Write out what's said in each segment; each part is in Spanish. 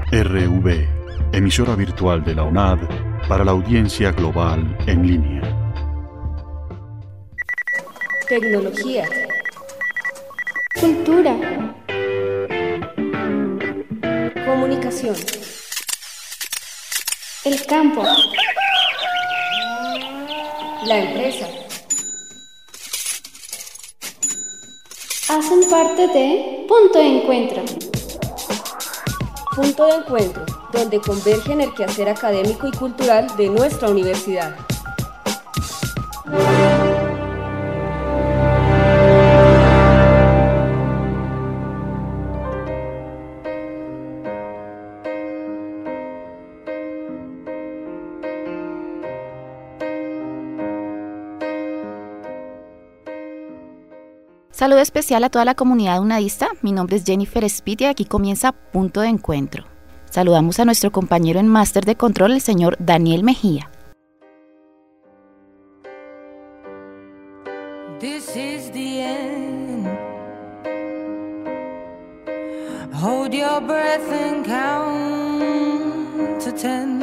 RV, emisora virtual de la UNAD para la audiencia global en línea. Tecnología. Cultura. Comunicación. El campo. La empresa. Hacen parte de Punto de Encuentro. Punto de encuentro, donde convergen el quehacer académico y cultural de nuestra universidad. Saludo especial a toda la comunidad unadista. Mi nombre es Jennifer Spit y aquí comienza Punto de Encuentro. Saludamos a nuestro compañero en Máster de Control, el señor Daniel Mejía. This is the end. Hold your breath and count to 10.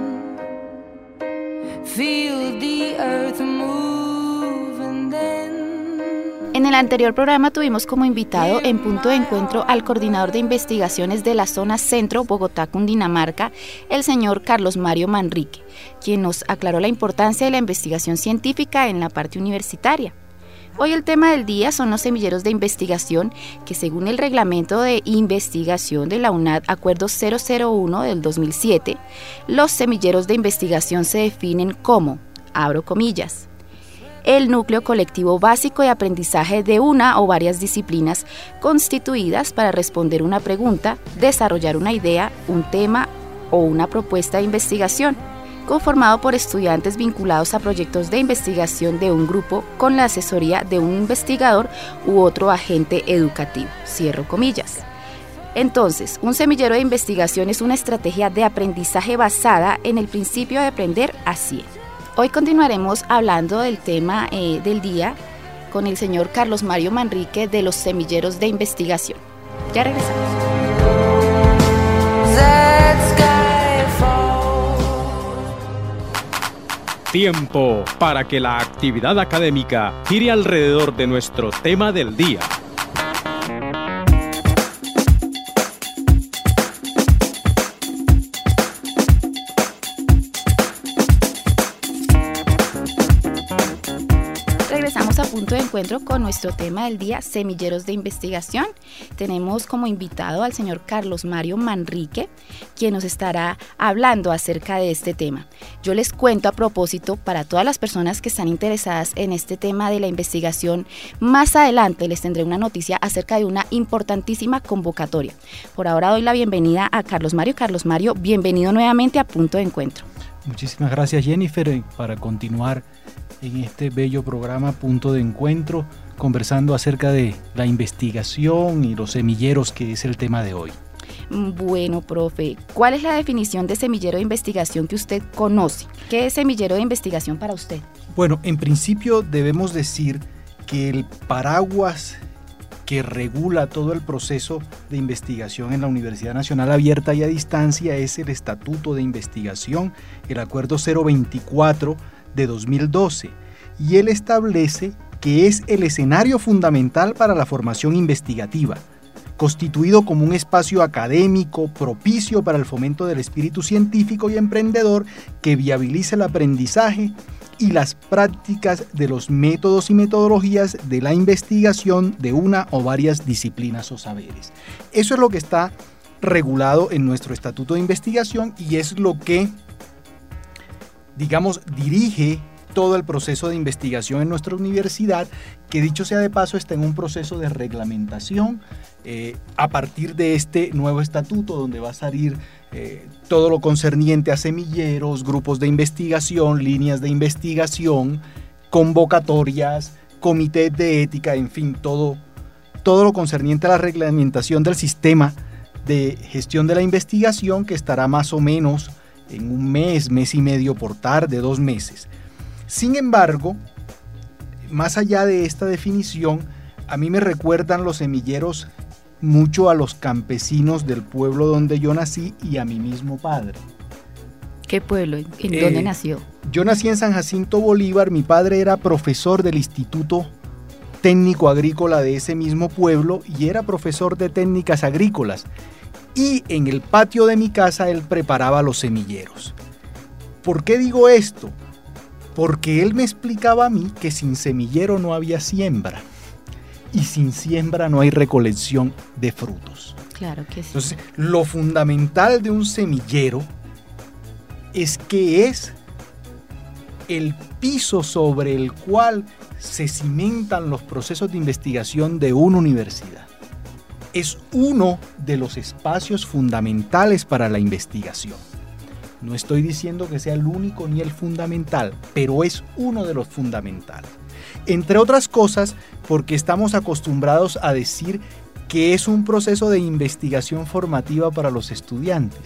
Feel the earth move and then. En el anterior programa tuvimos como invitado en Punto de Encuentro al coordinador de investigaciones de la zona centro, Bogotá, Cundinamarca, el señor Carlos Mario Manrique, quien nos aclaró la importancia de la investigación científica en la parte universitaria. Hoy el tema del día son los semilleros de investigación que, según el reglamento de investigación de la UNAD, Acuerdo 001 del 2007, los semilleros de investigación se definen como, abro comillas, el núcleo colectivo básico de aprendizaje de una o varias disciplinas constituidas para responder una pregunta, desarrollar una idea, un tema o una propuesta de investigación, conformado por estudiantes vinculados a proyectos de investigación de un grupo con la asesoría de un investigador u otro agente educativo, cierro comillas. Entonces, un semillero de investigación es una estrategia de aprendizaje basada en el principio de aprender a 100. Hoy continuaremos hablando del tema del día con el señor Carlos Mario Manrique de los semilleros de investigación. Ya regresamos. Tiempo para que la actividad académica gire alrededor de nuestro tema del día. Regresamos a Punto de Encuentro con nuestro tema del día, semilleros de investigación. Tenemos como invitado al señor Carlos Mario Manrique, quien nos estará hablando acerca de este tema. Yo les cuento a propósito, para todas las personas que están interesadas en este tema de la investigación, más adelante les tendré una noticia acerca de una importantísima convocatoria. Por ahora doy la bienvenida a Carlos Mario. Carlos Mario, bienvenido nuevamente a Punto de Encuentro. Muchísimas gracias, Jennifer, para continuar en este bello programa Punto de Encuentro, conversando acerca de la investigación y los semilleros, que es el tema de hoy. Bueno, profe, ¿cuál es la definición de semillero de investigación que usted conoce? ¿Qué es semillero de investigación para usted? Bueno, en principio debemos decir que el paraguas que regula todo el proceso de investigación en la Universidad Nacional Abierta y a Distancia es el Estatuto de Investigación, el Acuerdo 024 de 2012, y él establece que es el escenario fundamental para la formación investigativa, constituido como un espacio académico propicio para el fomento del espíritu científico y emprendedor que viabiliza el aprendizaje y las prácticas de los métodos y metodologías de la investigación de una o varias disciplinas o saberes. Eso es lo que está regulado en nuestro Estatuto de Investigación y es lo que, digamos, dirige todo el proceso de investigación en nuestra universidad, que dicho sea de paso está en un proceso de reglamentación a partir de este nuevo estatuto, donde va a salir todo lo concerniente a semilleros, grupos de investigación, líneas de investigación, convocatorias, comités de ética, en fin, todo lo concerniente a la reglamentación del sistema de gestión de la investigación, que estará más o menos en un mes y medio por tarde, 2 meses. Sin embargo, más allá de esta definición, a mí me recuerdan los semilleros mucho a los campesinos del pueblo donde yo nací y a mi mismo padre. ¿Qué pueblo? ¿En dónde nació? Yo nací en San Jacinto Bolívar, mi padre era profesor del Instituto Técnico Agrícola de ese mismo pueblo y era profesor de técnicas agrícolas. Y en el patio de mi casa él preparaba los semilleros. ¿Por qué digo esto? Porque él me explicaba a mí que sin semillero no había siembra. Y sin siembra no hay recolección de frutos. Claro que sí. Entonces, lo fundamental de un semillero es que es el piso sobre el cual se cimentan los procesos de investigación de una universidad. Es uno de los espacios fundamentales para la investigación. No estoy diciendo que sea el único ni el fundamental, pero es uno de los fundamentales. Entre otras cosas, porque estamos acostumbrados a decir que es un proceso de investigación formativa para los estudiantes.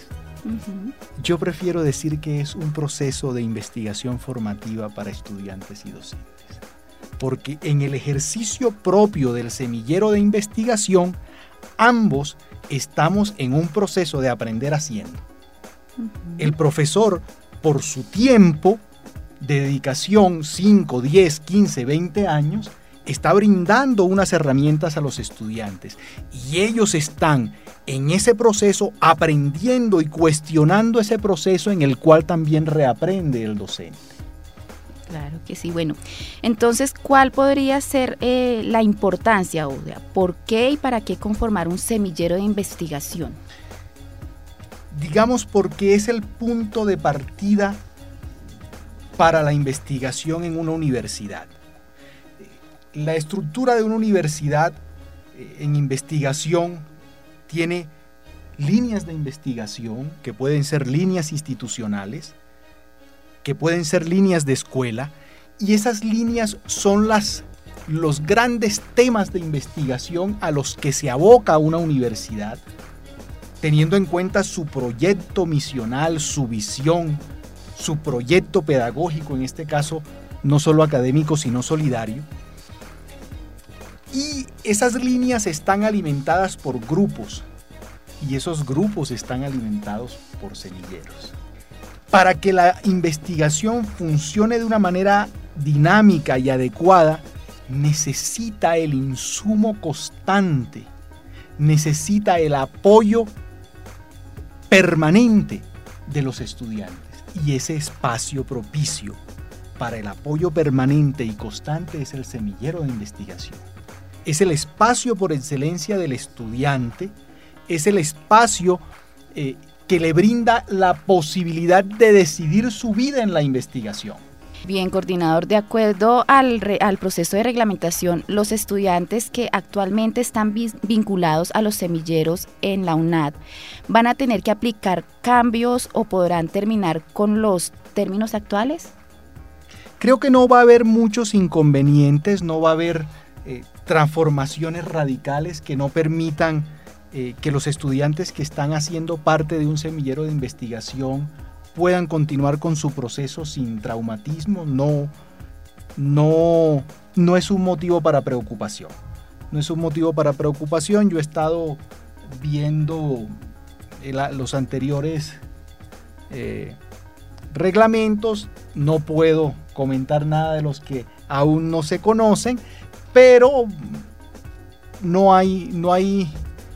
Yo prefiero decir que es un proceso de investigación formativa para estudiantes y docentes. Porque en el ejercicio propio del semillero de investigación, ambos estamos en un proceso de aprender haciendo. El profesor, por su tiempo de dedicación, 5, 10, 15, 20 años, está brindando unas herramientas a los estudiantes y ellos están en ese proceso aprendiendo y cuestionando ese proceso en el cual también reaprende el docente. Claro que sí. Bueno, entonces, ¿cuál podría ser la importancia, o sea, por qué y para qué conformar un semillero de investigación? Digamos porque es el punto de partida para la investigación en una universidad. La estructura de una universidad en investigación tiene líneas de investigación que pueden ser líneas institucionales, que pueden ser líneas de escuela, y esas líneas son los grandes temas de investigación a los que se aboca una universidad, teniendo en cuenta su proyecto misional, su visión, su proyecto pedagógico, en este caso no solo académico sino solidario. Y esas líneas están alimentadas por grupos, y esos grupos están alimentados por semilleros. Para que la investigación funcione de una manera dinámica y adecuada, necesita el insumo constante, necesita el apoyo permanente de los estudiantes. Y ese espacio propicio para el apoyo permanente y constante es el semillero de investigación. Es el espacio por excelencia del estudiante, es el espacio que le brinda la posibilidad de decidir su vida en la investigación. Bien, coordinador, de acuerdo al proceso de reglamentación, los estudiantes que actualmente están vinculados a los semilleros en la UNAD, ¿van a tener que aplicar cambios o podrán terminar con los términos actuales? Creo que no va a haber muchos inconvenientes, no va a haber transformaciones radicales que no permitan que los estudiantes que están haciendo parte de un semillero de investigación puedan continuar con su proceso sin traumatismo. No es un motivo para preocupación. No es un motivo para preocupación. Yo he estado viendo los anteriores reglamentos. No puedo comentar nada de los que aún no se conocen, pero no hay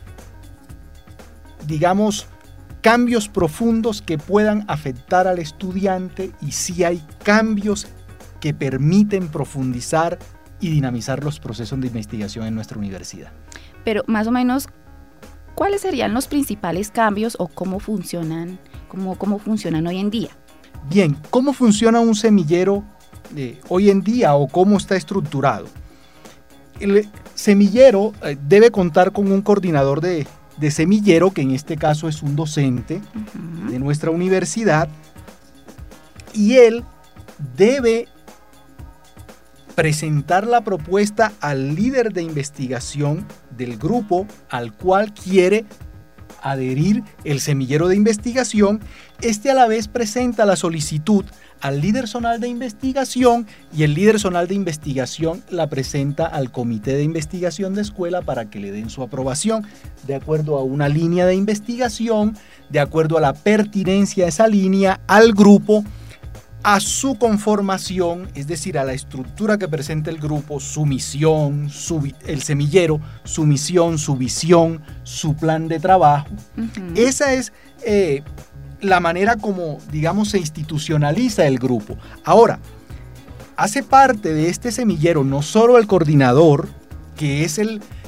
digamos, cambios profundos que puedan afectar al estudiante, y sí hay cambios que permiten profundizar y dinamizar los procesos de investigación en nuestra universidad. Pero más o menos, ¿cuáles serían los principales cambios o cómo funcionan hoy en día? Bien, ¿cómo funciona un semillero hoy en día o cómo está estructurado? El semillero debe contar con un coordinador de semillero, que en este caso es un docente de nuestra universidad, y él debe presentar la propuesta al líder de investigación del grupo al cual quiere adherir el semillero de investigación, este a la vez presenta la solicitud al líder zonal de investigación y el líder zonal de investigación la presenta al comité de investigación de escuela para que le den su aprobación de acuerdo a una línea de investigación, de acuerdo a la pertinencia de esa línea, al grupo, a su conformación, es decir, a la estructura que presenta el grupo, su misión, el semillero, su misión, su visión, su plan de trabajo. Esa es la manera como, digamos, se institucionaliza el grupo. Ahora, hace parte de este semillero no solo el coordinador, que es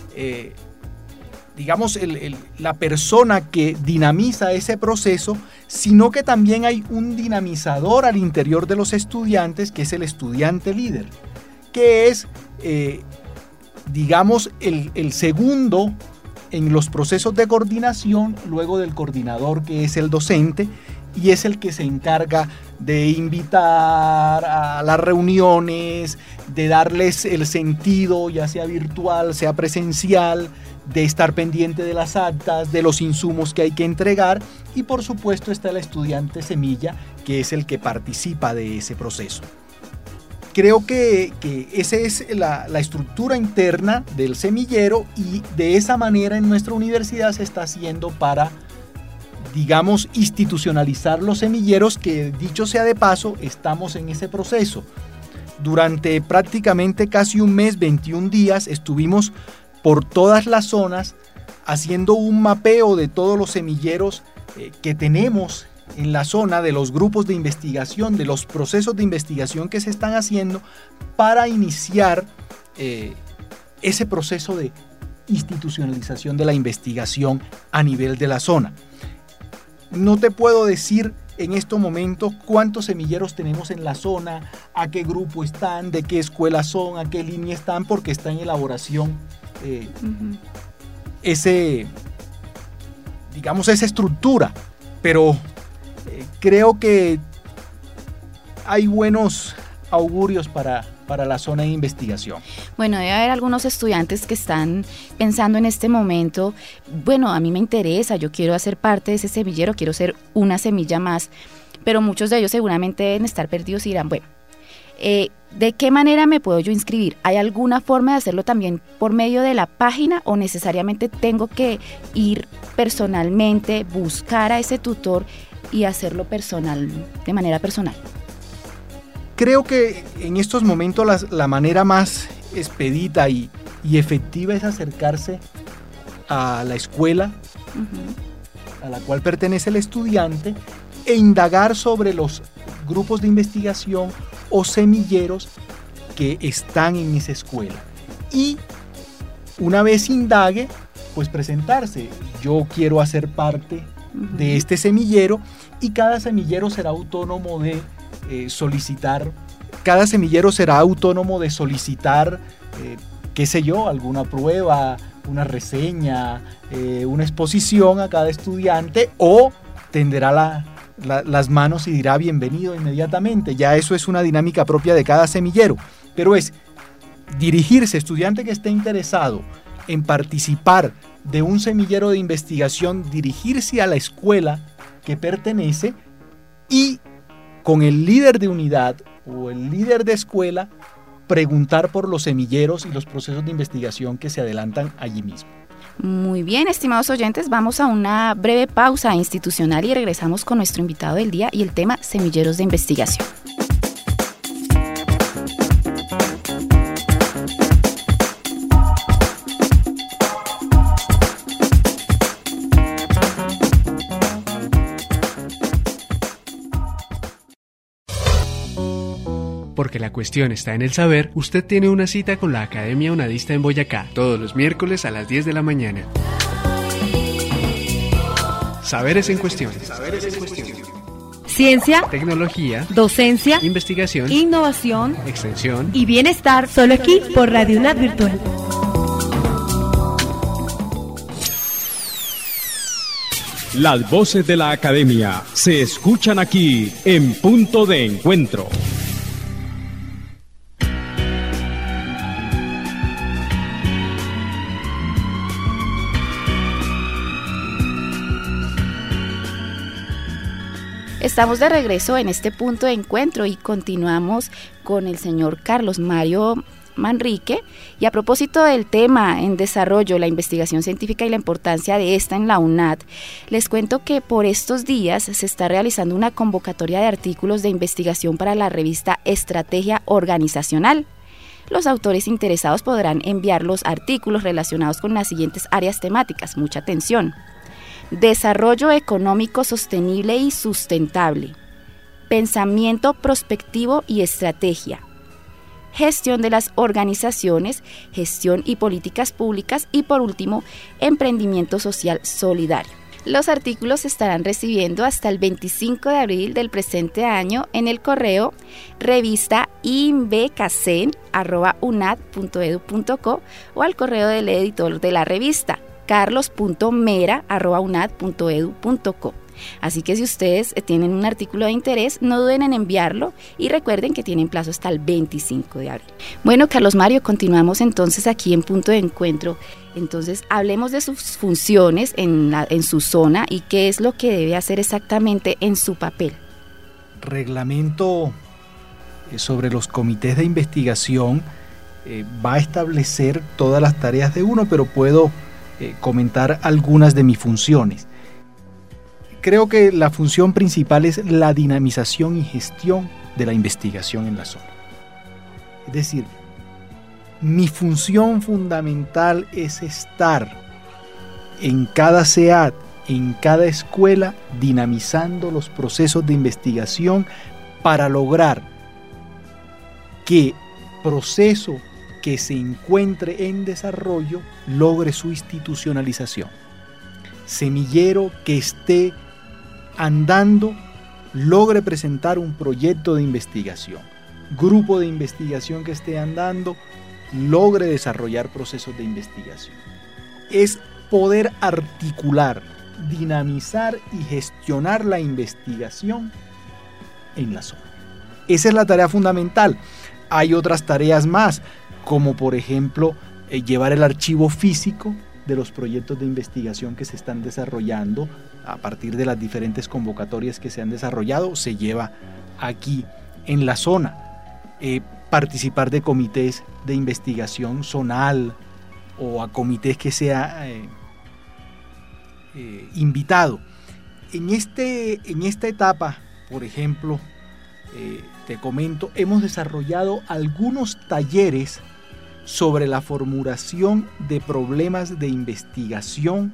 la persona que dinamiza ese proceso, sino que también hay un dinamizador al interior de los estudiantes, que es el estudiante líder, que es, el segundo en los procesos de coordinación, luego del coordinador, que es el docente, y es el que se encarga de invitar a las reuniones, de darles el sentido, ya sea virtual, sea presencial, de estar pendiente de las actas, de los insumos que hay que entregar, y por supuesto está el estudiante semilla, que es el que participa de ese proceso. Creo que esa es la estructura interna del semillero, y de esa manera en nuestra universidad se está haciendo para, digamos, institucionalizar los semilleros, que dicho sea de paso, estamos en ese proceso. Durante prácticamente casi un mes, 21 días, estuvimos por todas las zonas haciendo un mapeo de todos los semilleros que tenemos en la zona, de los grupos de investigación, de los procesos de investigación que se están haciendo, para iniciar ese proceso de institucionalización de la investigación a nivel de la zona. No te puedo decir en estos momentos cuántos semilleros tenemos en la zona, a qué grupo están, de qué escuela son, a qué línea están, porque está en elaboración esa estructura, pero creo que hay buenos augurios para la zona de investigación. Bueno, debe haber algunos estudiantes que están pensando en este momento, bueno, a mí me interesa, yo quiero hacer parte de ese semillero, quiero ser una semilla más, pero muchos de ellos seguramente deben estar perdidos y dirán, bueno, ¿de qué manera me puedo yo inscribir? ¿Hay alguna forma de hacerlo también por medio de la página, o necesariamente tengo que ir personalmente, buscar a ese tutor y hacerlo de manera personal? Creo que en estos momentos la manera más expedita y efectiva es acercarse a la escuela a la cual pertenece el estudiante e indagar sobre los grupos de investigación o semilleros que están en esa escuela. Y una vez indague, pues presentarse. Yo quiero hacer parte de este semillero, y cada semillero será autónomo de solicitar, qué sé yo, alguna prueba, una reseña, una exposición a cada estudiante, o tenderá las manos y dirá bienvenido inmediatamente. Ya eso es una dinámica propia de cada semillero, pero es dirigirse, estudiante que esté interesado en participar de un semillero de investigación, dirigirse a la escuela que pertenece y con el líder de unidad o el líder de escuela preguntar por los semilleros y los procesos de investigación que se adelantan allí mismo. Muy bien, estimados oyentes, vamos a una breve pausa institucional y regresamos con nuestro invitado del día y el tema semilleros de investigación. Porque la cuestión está en el saber, usted tiene una cita con la Academia Unadista en Boyacá, todos los miércoles a las 10 de la mañana. Saberes en cuestión. Ciencia, tecnología, docencia, investigación, innovación, extensión y bienestar, solo aquí por Radio UNAD Virtual. Las voces de la academia se escuchan aquí en Punto de Encuentro. Estamos de regreso en este punto de encuentro y continuamos con el señor Carlos Mario Manrique. Y a propósito del tema en desarrollo, la investigación científica y la importancia de esta en la UNAD, les cuento que por estos días se está realizando una convocatoria de artículos de investigación para la revista Estrategia Organizacional. Los autores interesados podrán enviar los artículos relacionados con las siguientes áreas temáticas. Mucha atención: desarrollo económico sostenible y sustentable, pensamiento prospectivo y estrategia, gestión de las organizaciones, gestión y políticas públicas y, por último, emprendimiento social solidario. Los artículos se estarán recibiendo hasta el 25 de abril del presente año en el correo revistainvcasen@unad.edu.co o al correo del editor de la revista, carlos.mera@unad.edu.co. Así que si ustedes tienen un artículo de interés, no duden en enviarlo y recuerden que tienen plazo hasta el 25 de abril. Bueno, Carlos Mario, continuamos entonces aquí en Punto de Encuentro. Entonces, hablemos de sus funciones en su zona y qué es lo que debe hacer exactamente en su papel. Reglamento sobre los comités de investigación va a establecer todas las tareas de uno, pero puedo comentar algunas de mis funciones. Creo que la función principal es la dinamización y gestión de la investigación en la zona. Es decir, mi función fundamental es estar en cada CEAD, en cada escuela, dinamizando los procesos de investigación para lograr que proceso que se encuentre en desarrollo logre su institucionalización. Semillero que esté andando logre presentar un proyecto de investigación. Grupo de investigación que esté andando logre desarrollar procesos de investigación. Es poder articular, dinamizar y gestionar la investigación en la zona. Esa es la tarea fundamental. Hay otras tareas más, como por ejemplo llevar el archivo físico de los proyectos de investigación que se están desarrollando a partir de las diferentes convocatorias que se han desarrollado, se lleva aquí en la zona. Participar de comités de investigación zonal o a comités que sea invitado. En esta etapa, por ejemplo, te comento, hemos desarrollado algunos talleres sobre la formulación de problemas de investigación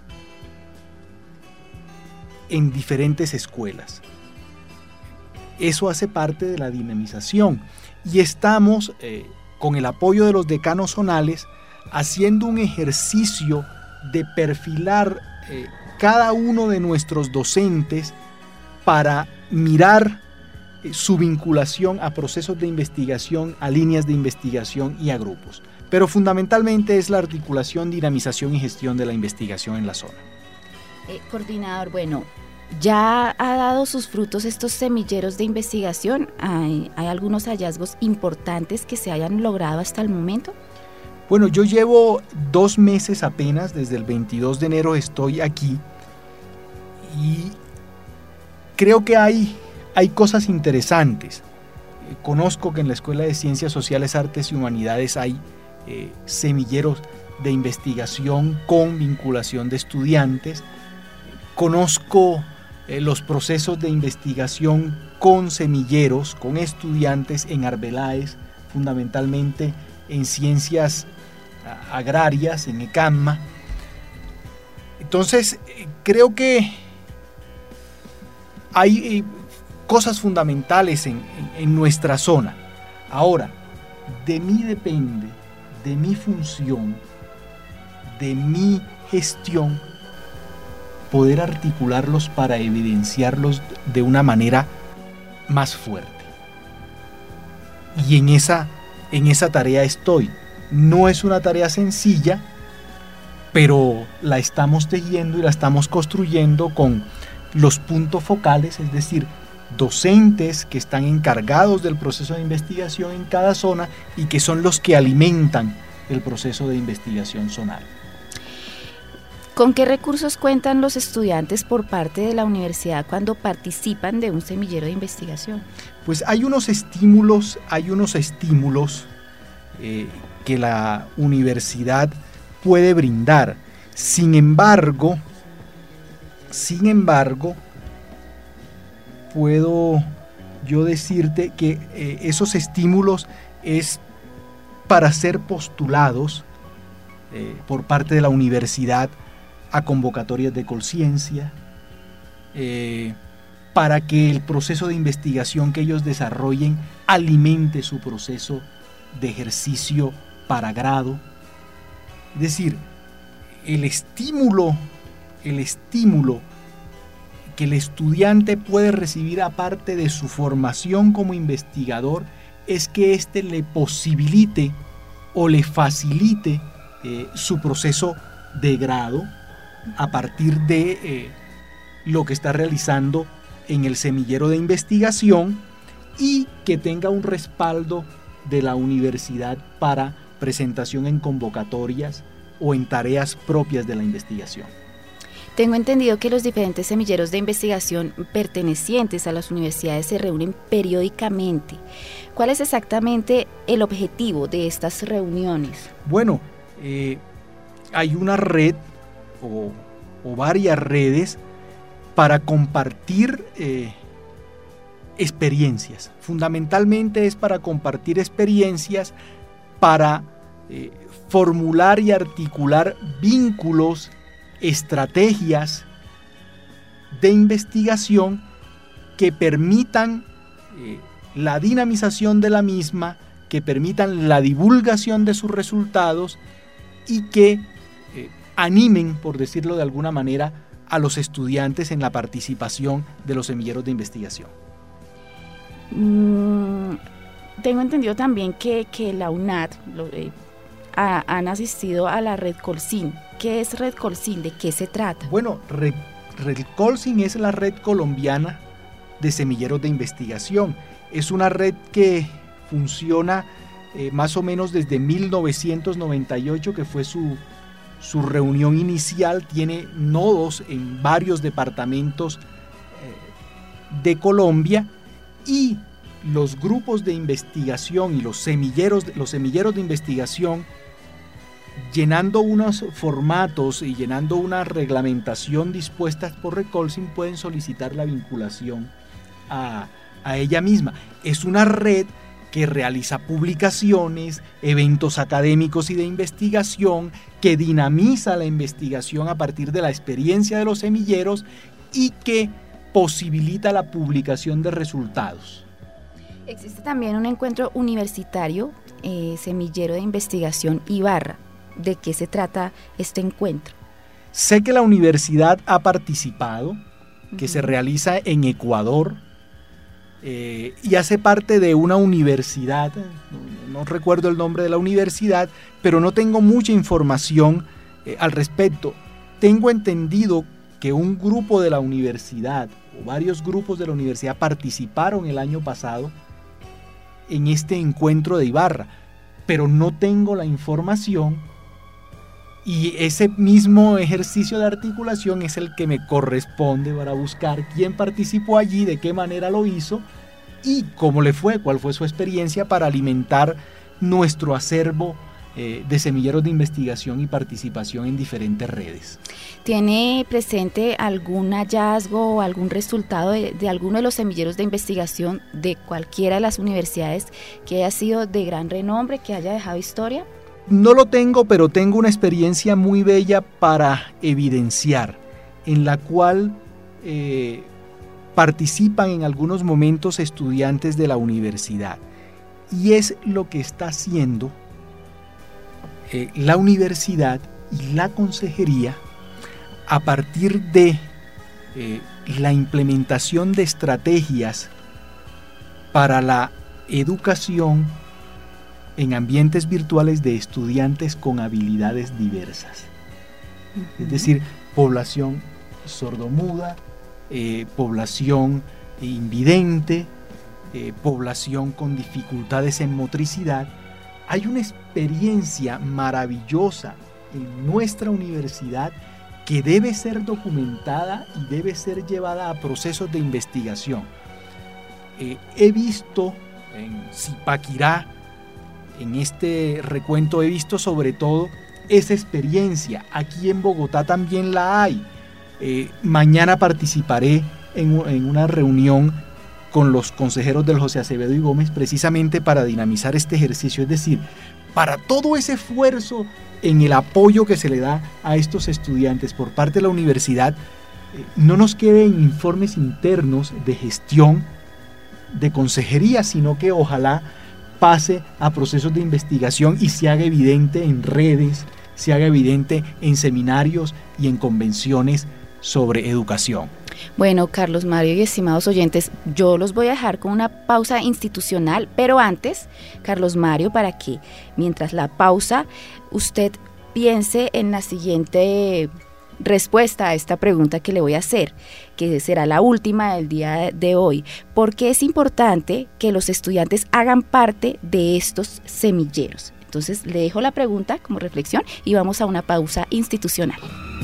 en diferentes escuelas. Eso hace parte de la dinamización y estamos, con el apoyo de los decanos zonales, haciendo un ejercicio de perfilar cada uno de nuestros docentes para mirar su vinculación a procesos de investigación, a líneas de investigación y a grupos. Pero fundamentalmente es la articulación, dinamización y gestión de la investigación en la zona. Coordinador, bueno, ¿ya ha dado sus frutos estos semilleros de investigación? ¿Hay algunos hallazgos importantes que se hayan logrado hasta el momento? Bueno, yo llevo 2 meses apenas, desde el 22 de enero estoy aquí y creo que hay cosas interesantes. Conozco que en la Escuela de Ciencias Sociales, Artes y Humanidades hay semilleros de investigación con vinculación de estudiantes. Conozco los procesos de investigación con semilleros, con estudiantes en Arbeláez, fundamentalmente en ciencias agrarias, en ECAMMA. Entonces, creo que hay cosas fundamentales en nuestra zona. Ahora, de mí depende, de mi función, de mi gestión, poder articularlos para evidenciarlos de una manera más fuerte. Y en esa tarea estoy. No es una tarea sencilla, pero la estamos tejiendo y la estamos construyendo con los puntos focales, es decir, docentes que están encargados del proceso de investigación en cada zona y que son los que alimentan el proceso de investigación zonal. ¿Con qué recursos cuentan los estudiantes por parte de la universidad cuando participan de un semillero de investigación? Pues hay unos estímulos que la universidad puede brindar. Sin embargo, puedo yo decirte que esos estímulos es para ser postulados por parte de la universidad a convocatorias de Colciencia, para que el proceso de investigación que ellos desarrollen alimente su proceso de ejercicio para grado. Es decir, el estímulo que el estudiante puede recibir aparte de su formación como investigador es que éste le posibilite o le facilite su proceso de grado a partir de lo que está realizando en el semillero de investigación, y que tenga un respaldo de la universidad para presentación en convocatorias o en tareas propias de la investigación. Tengo entendido que los diferentes semilleros de investigación pertenecientes a las universidades se reúnen periódicamente. ¿Cuál es exactamente el objetivo de estas reuniones? Bueno, hay una red o varias redes para compartir experiencias. Fundamentalmente es para compartir experiencias, para formular y articular vínculos, estrategias de investigación que permitan la dinamización de la misma, que permitan la divulgación de sus resultados y que animen, por decirlo de alguna manera, a los estudiantes en la participación de los semilleros de investigación. Tengo entendido también que la UNAD han asistido a la Red Colsin. ¿Qué es Red Colsin? ¿De qué se trata? Bueno, Red Colsin es la red colombiana de semilleros de investigación. Es una red que funciona más o menos desde 1998, que fue su reunión inicial. Tiene nodos en varios departamentos de Colombia, y los grupos de investigación y los semilleros de investigación, llenando unos formatos y llenando una reglamentación dispuestas por Red Colsin, pueden solicitar la vinculación a ella misma. Es una red que realiza publicaciones, eventos académicos y de investigación, que dinamiza la investigación a partir de la experiencia de los semilleros y que posibilita la publicación de resultados. Existe también un encuentro universitario, semillero de investigación Ibarra. ¿De qué se trata este encuentro? Sé que la universidad ha participado, que se realiza en Ecuador, y hace parte de una universidad, no recuerdo el nombre de la universidad, pero no tengo mucha información al respecto. Tengo entendido que un grupo de la universidad o varios grupos de la universidad participaron el año pasado en este encuentro de Ibarra, pero no tengo la información, y ese mismo ejercicio de articulación es el que me corresponde para buscar quién participó allí, de qué manera lo hizo y cómo le fue, cuál fue su experiencia, para alimentar nuestro acervo de semilleros de investigación y participación en diferentes redes. ¿Tiene presente algún hallazgo o algún resultado de alguno de los semilleros de investigación de cualquiera de las universidades que haya sido de gran renombre, que haya dejado historia? No lo tengo, pero tengo una experiencia muy bella para evidenciar, en la cual participan en algunos momentos estudiantes de la universidad, y es lo que está haciendo la universidad y la consejería a partir de la implementación de estrategias para la educación en ambientes virtuales de estudiantes con habilidades diversas. Es decir, población sordomuda, población invidente, población con dificultades en motricidad. Hay una experiencia maravillosa en nuestra universidad que debe ser documentada y debe ser llevada a procesos de investigación. He visto en Zipaquirá, en este recuento, he visto sobre todo esa experiencia. Aquí en Bogotá también la hay. Mañana participaré en una reunión con los consejeros del José Acevedo y Gómez precisamente para dinamizar este ejercicio, es decir, para todo ese esfuerzo en el apoyo que se le da a estos estudiantes por parte de la universidad, no nos queden informes internos de gestión, de consejería, sino que ojalá pase a procesos de investigación y se haga evidente en redes, se haga evidente en seminarios y en convenciones sobre educación. Bueno, Carlos Mario y estimados oyentes, yo los voy a dejar con una pausa institucional, pero antes, Carlos Mario, para que mientras la pausa usted piense en la siguiente respuesta a esta pregunta que le voy a hacer, que será la última del día de hoy. ¿Por qué es importante que los estudiantes hagan parte de estos semilleros? Entonces le dejo la pregunta como reflexión y vamos a una pausa institucional.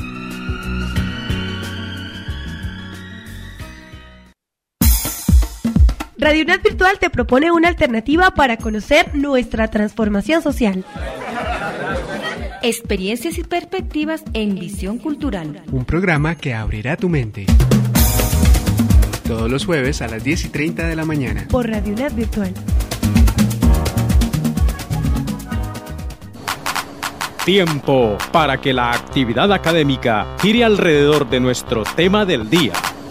Radio UNAD Virtual te propone una alternativa para conocer nuestra transformación social. Experiencias y perspectivas en Visión Cultural. Un programa que abrirá tu mente. Todos los jueves a las 10:30 de la mañana. Por Radio UNAD Virtual. Tiempo para que la actividad académica gire alrededor de nuestro tema del día.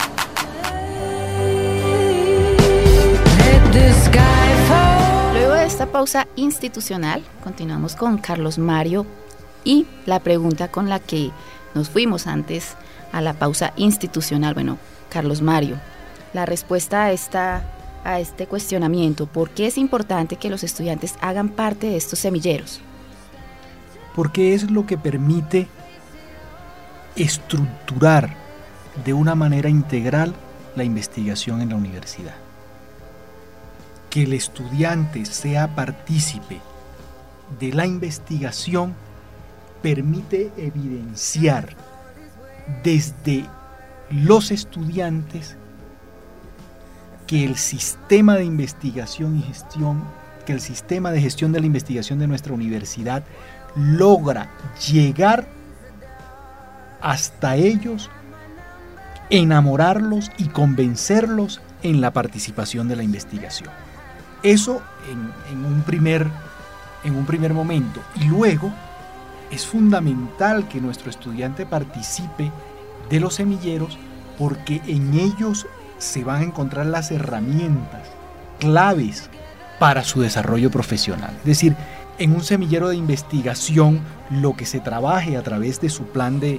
Luego de esta pausa institucional, continuamos con Carlos Mario y la pregunta con la que nos fuimos antes a la pausa institucional. Bueno, Carlos Mario, la respuesta a este cuestionamiento, ¿por qué es importante que los estudiantes hagan parte de estos semilleros? Porque es lo que permite estructurar de una manera integral la investigación en la universidad. Que el estudiante sea partícipe de la investigación permite evidenciar desde los estudiantes que el sistema de investigación y gestión, que el sistema de gestión de la investigación de nuestra universidad logra llegar hasta ellos, enamorarlos y convencerlos en la participación de la investigación. Eso en un primer momento. Y luego es fundamental que nuestro estudiante participe de los semilleros porque en ellos se van a encontrar las herramientas claves para su desarrollo profesional. Es decir, en un semillero de investigación, lo que se trabaje a través de su plan de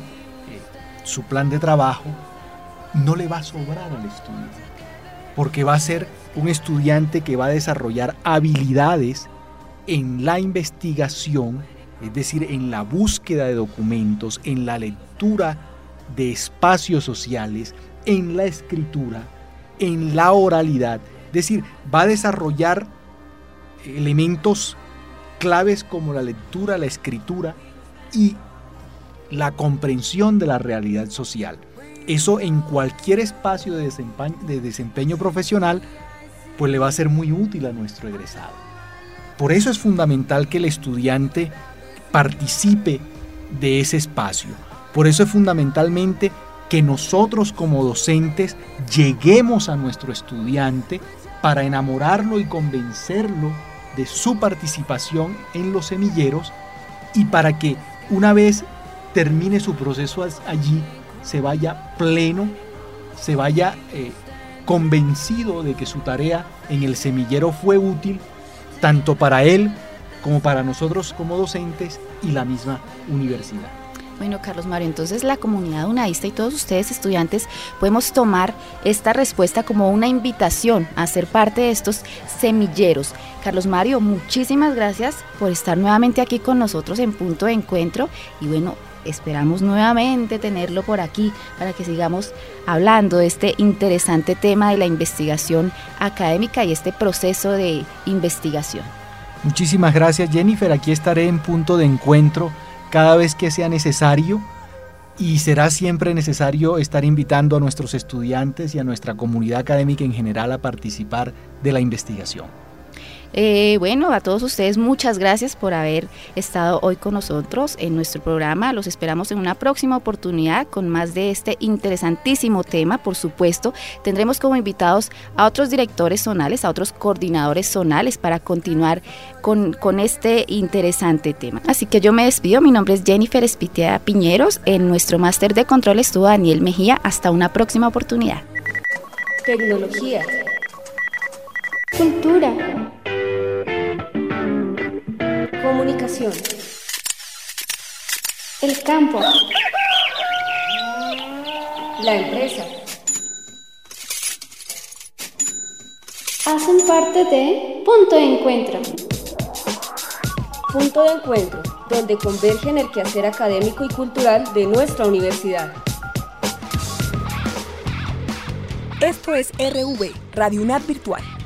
trabajo no le va a sobrar al estudiante, porque va a ser un estudiante que va a desarrollar habilidades en la investigación, es decir, en la búsqueda de documentos, en la lectura de espacios sociales, en la escritura, en la oralidad. Es decir, va a desarrollar elementos claves como la lectura, la escritura y la comprensión de la realidad social. Eso en cualquier espacio de desempeño profesional, pues le va a ser muy útil a nuestro egresado. Por eso es fundamental que el estudiante participe de ese espacio. Por eso es fundamentalmente que nosotros como docentes lleguemos a nuestro estudiante para enamorarlo y convencerlo de su participación en los semilleros y para que una vez termine su proceso allí se vaya pleno, se vaya convencido de que su tarea en el semillero fue útil tanto para él como para nosotros como docentes y la misma universidad. Bueno, Carlos Mario, entonces la comunidad unadista y todos ustedes estudiantes podemos tomar esta respuesta como una invitación a ser parte de estos semilleros. Carlos Mario, muchísimas gracias por estar nuevamente aquí con nosotros en Punto de Encuentro y bueno, esperamos nuevamente tenerlo por aquí para que sigamos hablando de este interesante tema de la investigación académica y este proceso de investigación. Muchísimas gracias, Jennifer. Aquí estaré en Punto de Encuentro cada vez que sea necesario y será siempre necesario estar invitando a nuestros estudiantes y a nuestra comunidad académica en general a participar de la investigación. Bueno, a todos ustedes muchas gracias por haber estado hoy con nosotros en nuestro programa. Los esperamos en una próxima oportunidad con más de este interesantísimo tema. Por supuesto, tendremos como invitados a otros directores zonales, a otros coordinadores zonales para continuar con este interesante tema. Así que yo me despido. Mi nombre es Jennifer Espitia Piñeros. En nuestro máster de control estuvo Daniel Mejía. Hasta una próxima oportunidad. Tecnología. Cultura. Comunicación. El campo. La empresa. Hacen parte de Punto de Encuentro. Punto de encuentro, donde convergen el quehacer académico y cultural de nuestra universidad. Esto es RV, Radio UNAD Virtual.